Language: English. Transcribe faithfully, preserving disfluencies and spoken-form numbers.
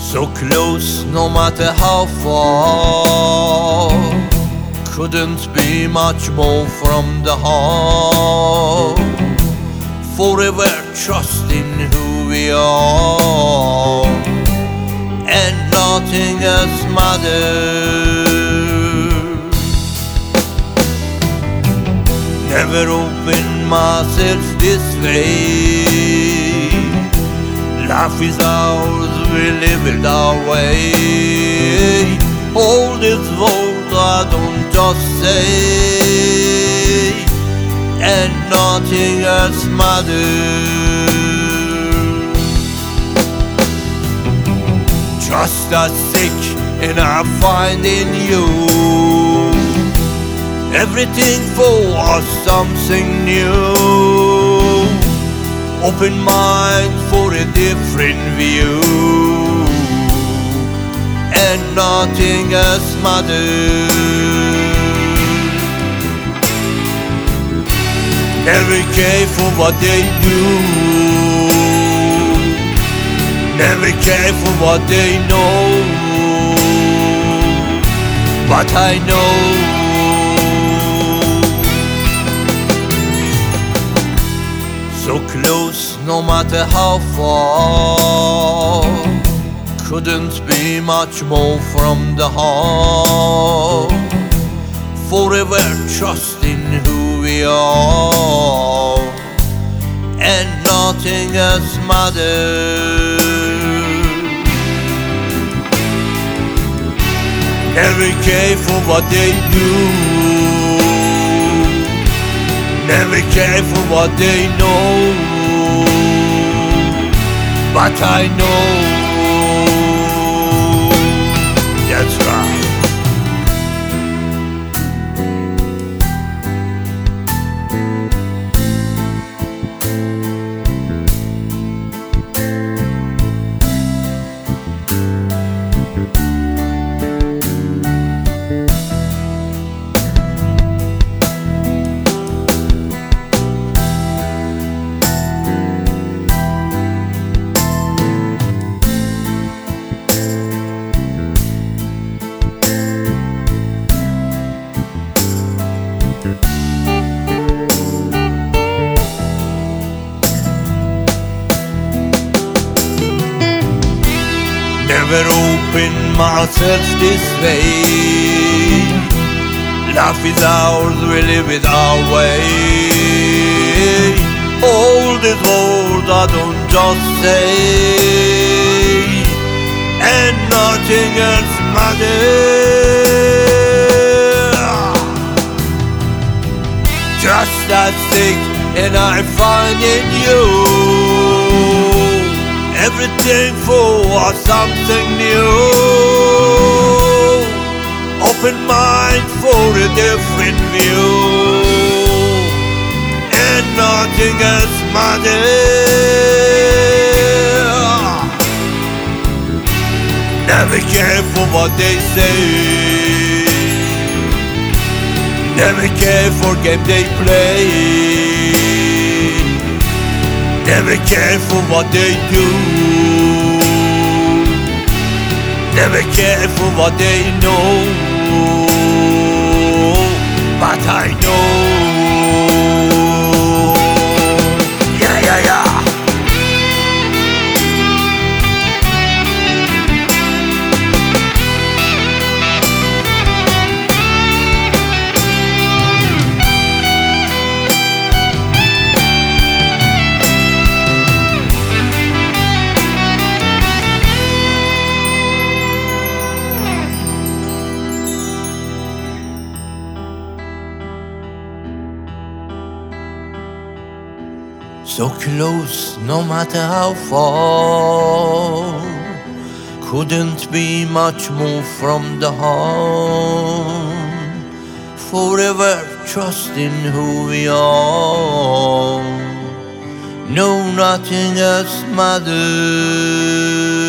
So close, no matter how far. Couldn't be much more from the heart. Forever trusting who we are, and nothing else matters. Never opened myself this way. Life is ours, we live it our way. All this world I don't just say, and nothing else matters. Just as sick, and I find in you everything for us something new. Open mind for a different view, and nothing else matters. Never care for what they do, never care for what they know, but I know so close, no matter how far. Couldn't be much more from the heart. Forever trusting who we are, and nothing else matters. Never care for what they do, never care for what they know, but I know that's right. Never open myself this way. Life is ours, we live it our way. All this world I don't just say, and nothing else matters. Just as sick, and I find in you everything for something new. Open mind for a different view, and nothing else matters. Never care for what they say, never care for game they play, never care for what they do, never care for what they know, but I know. Yeah, yeah, yeah. So close, no matter how far. Couldn't be much more from the heart. Forever trusting who we are. No, nothing else matters.